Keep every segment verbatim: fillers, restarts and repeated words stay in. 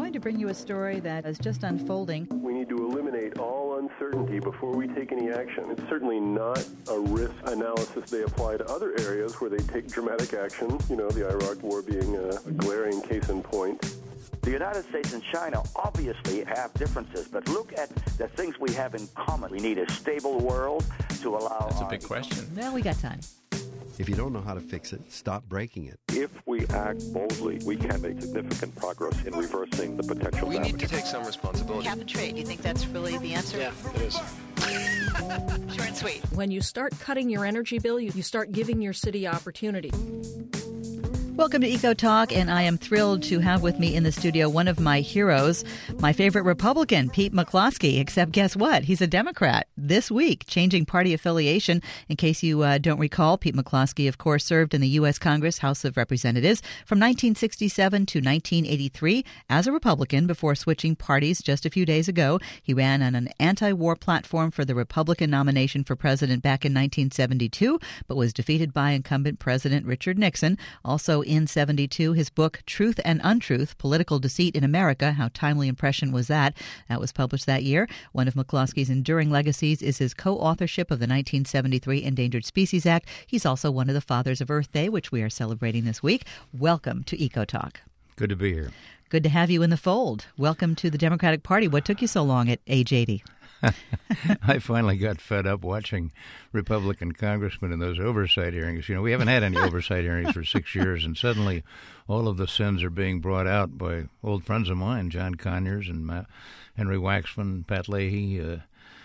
going to bring you a story that is just unfolding. We need to eliminate all uncertainty before we take any action. It's certainly not a risk analysis they apply to other areas where they take dramatic action, you know, the Iraq War being a, a glaring case in point. The United States and China obviously have differences, but look at the things we have in common. We need a stable world to allow... That's a big question. Well, we got time. If you don't know how to fix it, stop breaking it. If we act boldly, we can make significant progress in reversing the potential We damage. need to take some responsibility. Cap and trade, you think that's really the answer? Yeah, it is. Short and sweet. When you start cutting your energy bill, you, you start giving your city opportunity. Welcome to Eco Talk, and I am thrilled to have with me in the studio one of my heroes, my favorite Republican, Pete McCloskey, except guess what? He's a Democrat this week, changing party affiliation. In case you uh, don't recall, Pete McCloskey, of course, served in the U S Congress, House of Representatives from nineteen sixty-seven to nineteen eighty-three as a Republican before switching parties just a few days ago. He ran on an anti-war platform for the Republican nomination for president back in nineteen seventy-two, but was defeated by incumbent President Richard Nixon. Also in seventy-two, his book, Truth and Untruth, Political Deceit in America, How Timely Impression Was That? That was published that year. One of McCloskey's enduring legacies is his co-authorship of the nineteen seventy-three Endangered Species Act. He's also one of the fathers of Earth Day, which we are celebrating this week. Welcome to Eco Talk. Good to be here. Good to have you in the fold. Welcome to the Democratic Party. What took you so long at age eighty? I finally got fed up watching Republican congressmen in those oversight hearings. You know, we haven't had any oversight hearings for six years, and suddenly all of the sins are being brought out by old friends of mine, John Conyers and Ma- Henry Waxman, Pat Leahy, uh,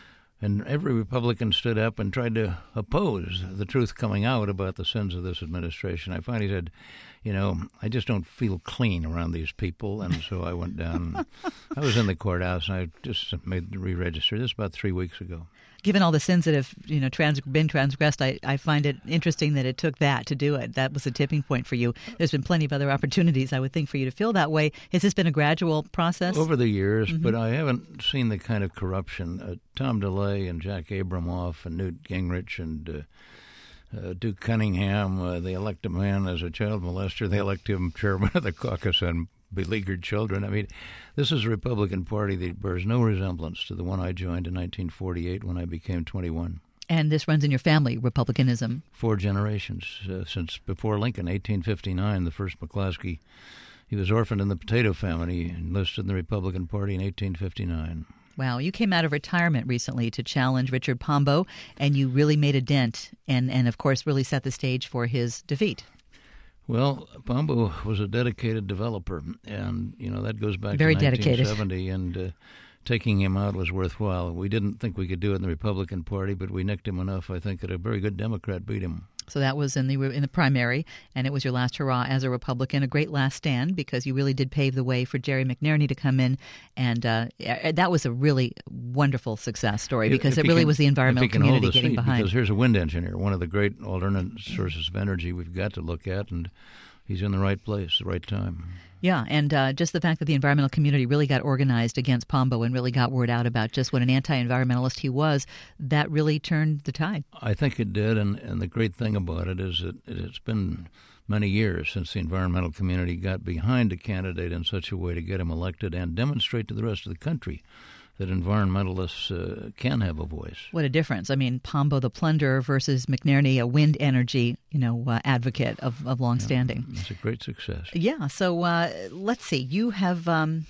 and every Republican stood up and tried to oppose the truth coming out about the sins of this administration. I finally said, you know, I just don't feel clean around these people, and so I went down. I was in the courthouse, and I just made the re-register. This about three weeks ago. Given all the sins that have, you know, trans- been transgressed, I, I find it interesting that it took that to do it. That was a tipping point for you. There's been plenty of other opportunities, I would think, for you to feel that way. Has this been a gradual process? Over the years, Mm-hmm. but I haven't seen the kind of corruption. Uh, Tom DeLay and Jack Abramoff and Newt Gingrich and uh, uh, Duke Cunningham, uh, they elect a man as a child molester. They elect him chairman of the caucus on beleaguered children. I mean, this is a Republican Party that bears no resemblance to the one I joined in nineteen forty-eight when I became twenty-one. And this runs in your family, Republicanism. Four generations, uh, since before Lincoln, eighteen fifty-nine, the first McCloskey. He was orphaned in the potato famine. He enlisted in the Republican Party in eighteen fifty-nine. Wow, you came out of retirement recently to challenge Richard Pombo, and you really made a dent and, and of course, really set the stage for his defeat. Well, Pombo was a dedicated developer, and, you know, that goes back Very to dedicated. nineteen seventy, and uh, taking him out was worthwhile. We didn't think we could do it in the Republican Party, but we nicked him enough, I think, that a very good Democrat beat him. So that was in the in the primary, and it was your last hurrah as a Republican, a great last stand, because you really did pave the way for Jerry McNerney to come in, and uh, that was a really wonderful success story, because If it really can, was the environmental community getting seat, behind. Because here's a wind engineer, one of the great alternate sources of energy we've got to look at, and he's in the right place, the right time. Yeah, and uh, just the fact that the environmental community really got organized against Pombo and really got word out about just what an anti-environmentalist he was, that really turned the tide. I think it did, and, and the great thing about it is that it's been many years since the environmental community got behind a candidate in such a way to get him elected and demonstrate to the rest of the country that environmentalists uh, can have a voice. What a difference. I mean, Pombo the plunderer versus McNerney, a wind energy, you know, uh, advocate of, of long standing. Yeah, it's a great success. Yeah. So uh, let's see. You have um,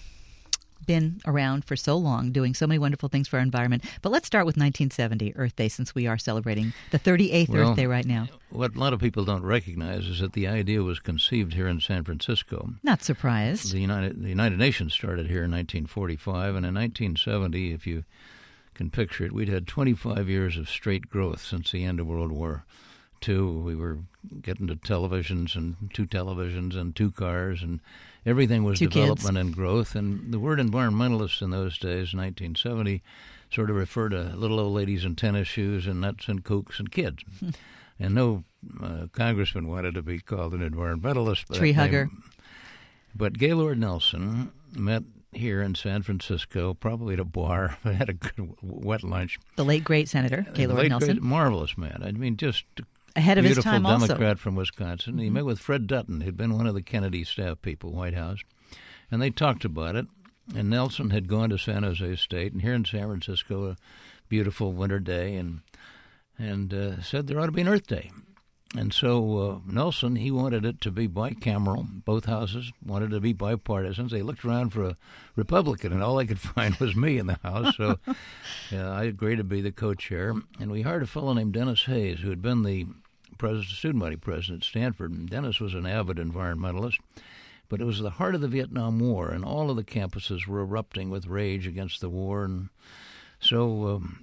been around for so long, doing so many wonderful things for our environment. But let's start with nineteen seventy, Earth Day, since we are celebrating the thirty-eighth well, Earth Day right now. What a lot of people don't recognize is that the idea was conceived here in San Francisco. Not surprised. The United, the United Nations started here in nineteen forty-five, and in nineteen seventy, if you can picture it, we'd had twenty-five years of straight growth since the end of World War Two. We were getting to televisions and two televisions and two cars, and everything was two development kids. and growth. And the word environmentalists in those days, nineteen seventy, sort of referred to little old ladies in tennis shoes and nuts and kooks and kids. And no uh, congressman wanted to be called an environmentalist. Tree hugger. But Gaylord Nelson met here in San Francisco, probably at a bar, but had a good wet lunch. The late, great Senator Gaylord late, Nelson. Great, marvelous man. I mean, just ahead of his beautiful time Democrat also. from Wisconsin. Mm-hmm. He met with Fred Dutton, who'd been one of the Kennedy staff people, White House, and they talked about it. and Nelson had gone to San Jose State, and here in San Francisco, a beautiful winter day, and and uh, said there ought to be an Earth Day. And so uh, Nelson, he wanted it to be bicameral. Both houses wanted it to be bipartisan. They looked around for a Republican, and all they could find was me in the House. So uh, I agreed to be the co-chair. And we hired a fellow named Dennis Hayes, who had been the president, student body president at Stanford. And Dennis was an avid environmentalist. But it was the heart of the Vietnam War, and all of the campuses were erupting with rage against the war. And so um,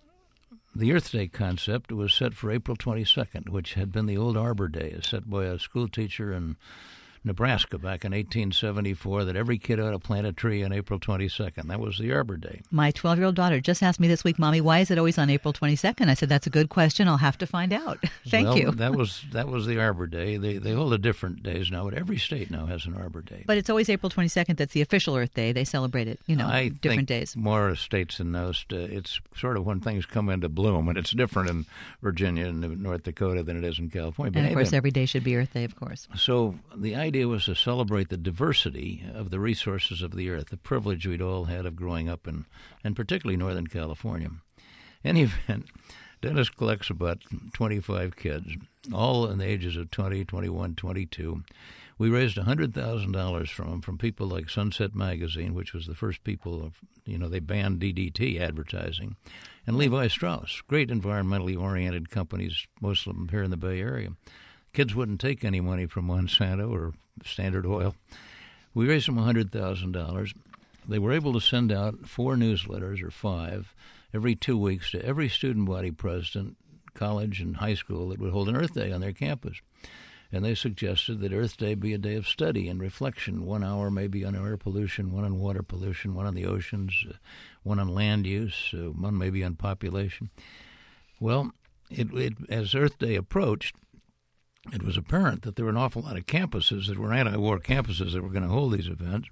the Earth Day concept was set for April twenty-second, which had been the old Arbor Day, set by a school teacher in Nebraska back in eighteen seventy-four, that every kid ought to plant a tree on April twenty-second. That was the Arbor Day. My twelve-year-old daughter just asked me this week, Mommy, why is it always on April twenty-second? I said, that's a good question. I'll have to find out. Thank well, you. that was that was the Arbor Day. They they hold a different days now, but every state now has an Arbor Day. But it's always April twenty-second. That's the official Earth Day. They celebrate it, you know, I different think days. More states than most. Uh, it's sort of when things come into bloom, and it's different in Virginia and North Dakota than it is in California. But And, of anyway, course, every day should be Earth Day, of course. So the idea was to celebrate the diversity of the resources of the earth, the privilege we'd all had of growing up in, and particularly Northern California. In any event, Dennis collects about twenty-five kids, all in the ages of twenty, twenty-one, twenty-two. We raised one hundred thousand dollars from them, from people like Sunset Magazine, which was the first people, of, you know, they banned D D T advertising, and Levi Strauss, great environmentally oriented companies, most of them here in the Bay Area. Kids wouldn't take any money from Monsanto or Standard Oil. We raised them one hundred thousand dollars. They were able to send out four newsletters, or five, every two weeks to every student body president, college and high school that would hold an Earth Day on their campus. And they suggested that Earth Day be a day of study and reflection, one hour maybe on air pollution, one on water pollution, one on the oceans, uh, one on land use, uh, one maybe on population. Well, it, it, as Earth Day approached, it was apparent that there were an awful lot of campuses that were anti-war campuses that were going to hold these events.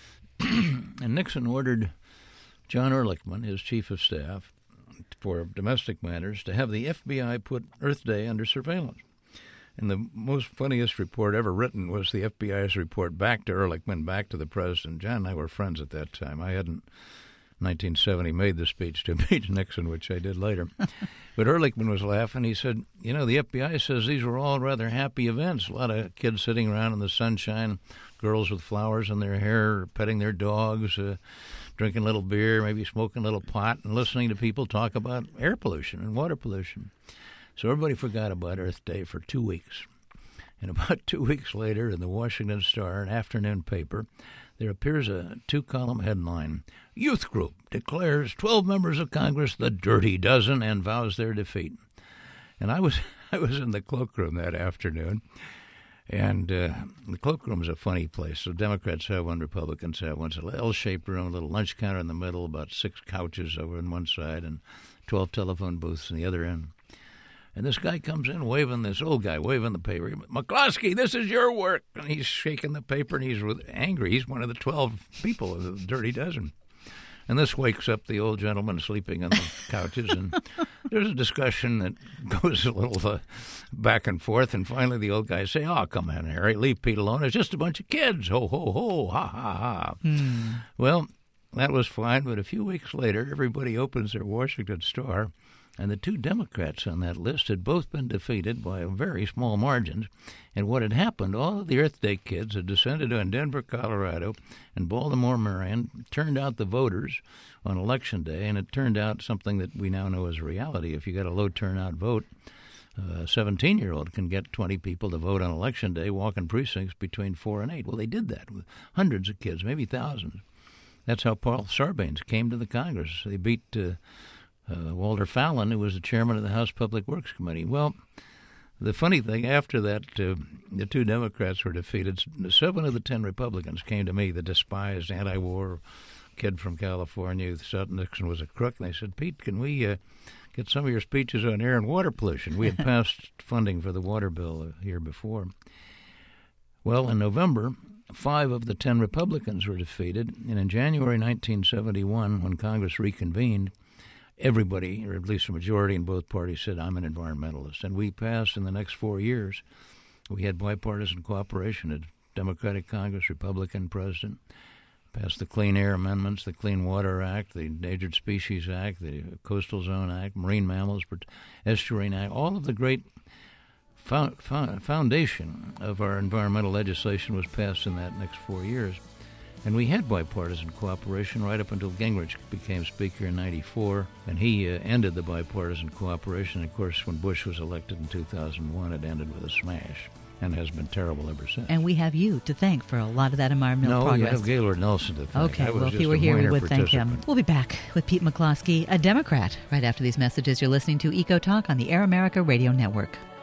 And Nixon ordered John Ehrlichman, his chief of staff for domestic matters, to have the F B I put Earth Day under surveillance. And the most funniest report ever written was the F B I's report back to Ehrlichman, back to the president. John and I were friends at that time. I hadn't, in nineteen seventy, made the speech to impeach Nixon, which I did later. But Ehrlichman was laughing. He said, you know, the F B I says these were all rather happy events. A lot of kids sitting around in the sunshine, girls with flowers in their hair, petting their dogs, uh, drinking a little beer, maybe smoking a little pot, and listening to people talk about air pollution and water pollution. So everybody forgot about Earth Day for two weeks. And about two weeks later, in the Washington Star, an afternoon paper, there appears a two-column headline, Youth Group declares twelve members of Congress the dirty dozen and vows their defeat. And I was I was in the cloakroom that afternoon, and uh, the cloakroom is a funny place. So Democrats have one, Republicans have one. It's an L-shaped room, a little lunch counter in the middle, about six couches over on one side, and twelve telephone booths on the other end. And this guy comes in waving, this old guy waving the paper. McCloskey, this is your work. And he's shaking the paper, and he's angry. He's one of the twelve people of the Dirty Dozen. And this wakes up the old gentleman sleeping on the couches. And there's a discussion that goes a little uh, back and forth. And finally the old guys say, oh, come on, Harry, leave Pete alone. It's just a bunch of kids. Ho, ho, ho, ha, ha, ha. Hmm. Well, that was fine. But a few weeks later, everybody opens their Washington Star. And the two Democrats on that list had both been defeated by very small margins. And what had happened, all of the Earth Day kids had descended on Denver, Colorado, and Baltimore, Maryland, turned out the voters on Election Day, and it turned out something that we now know as reality. If you got a low turnout vote, a seventeen-year-old can get twenty people to vote on Election Day, walking precincts between four and eight. Well, they did that with hundreds of kids, maybe thousands. That's how Paul Sarbanes came to the Congress. They beat Uh, Uh, Walter Fallon, who was the chairman of the House Public Works Committee. Well, the funny thing, after that, uh, the two Democrats were defeated. Seven of the ten Republicans came to me, the despised anti-war kid from California who thought Nixon was a crook, and they said, Pete, can we uh, get some of your speeches on air and water pollution? We had passed funding for the water bill a year before. Well, in November, five of the ten Republicans were defeated, and in January nineteen seventy-one, when Congress reconvened, everybody, or at least a majority in both parties, said, I'm an environmentalist. And we passed in the next four years. We had bipartisan cooperation, a Democratic Congress, Republican president, passed the Clean Air Amendments, the Clean Water Act, the Endangered Species Act, the Coastal Zone Act, Marine Mammals Estuarine Act, all of the great fo- fo- foundation of our environmental legislation was passed in that next four years. And we had bipartisan cooperation right up until Gingrich became Speaker in ninety-four, and he uh, ended the bipartisan cooperation. Of course, when Bush was elected in two thousand one, it ended with a smash, and has been terrible ever since. And we have you to thank for a lot of that environmental no, progress. No, you have Gaylord Nelson to thank. Okay, well, if he were here, we would thank him. We'll be back with Pete McCloskey, a Democrat, right after these messages. You're listening to Eco Talk on the Air America Radio Network.